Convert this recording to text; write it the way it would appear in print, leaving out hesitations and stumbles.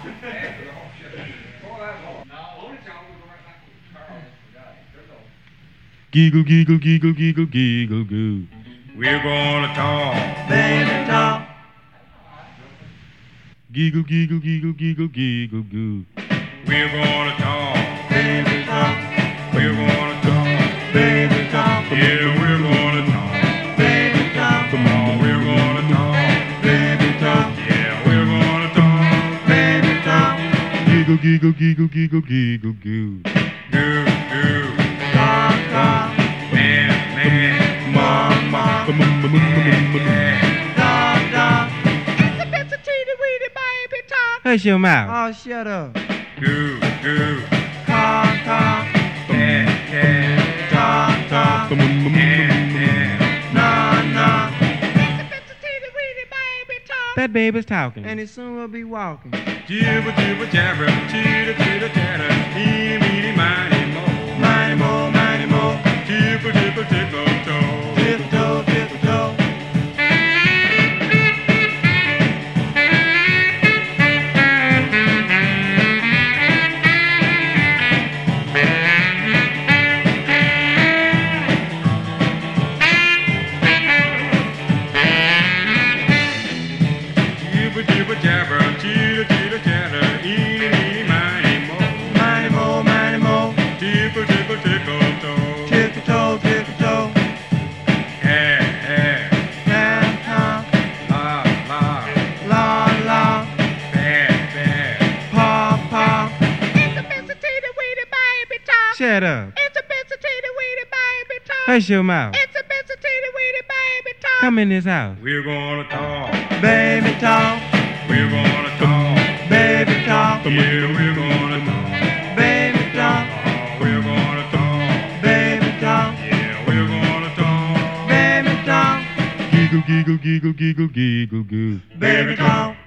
Giggle, giggle, giggle, giggle, giggle, goo. We're gonna talk, Baby talk. Giggle, giggle, giggle, giggle, giggle, goo. we're gonna talk, Baby talk. we're gonna talk, Baby talk. yeah, we're gonna talk, Baby talk. oh, we're gonna talk, Baby talk. yeah, we're gonna talk, Baby talk. Giggle, giggle, giggle, giggle, giggle, goo. goo, goo, Talk, talk. man, Mama. yeah, Talk, talk. Hush your mouth. Oh, shut up. goo, goo, Talk, talk. yeah, Talk, talk. yeah, Nah, nah. That baby's talking. And it soon will be walking. jibber, jibber, jabber, chitter, chitter, chatter, eeny, meeny, miny, mo, Mighty mo, mighty mo. tipper, tipper, tipper, toe. Tiptoe, tiptoe. Jibber, jibber, jabber, chitter, chitter, chatter, eeny, meeny, miny, mo, Mighty mo, mighty mo. tipper, tipper, tickle, toe. Tiptoe, tiptoe. Eh, eh, Yeah, huh. la, la, La, la. bad, bad, Pa, pa. Shut up. Hush your mouth. Come in this house. we're gonna talk, Baby talk. we're gonna talk, Baby talk. yeah, we're gonna talk, Baby talk. oh, we're gonna talk, Baby talk. yeah, we're gonna talk, Baby talk. Giggle, giggle, giggle, giggle, giggle, goo. Baby talk.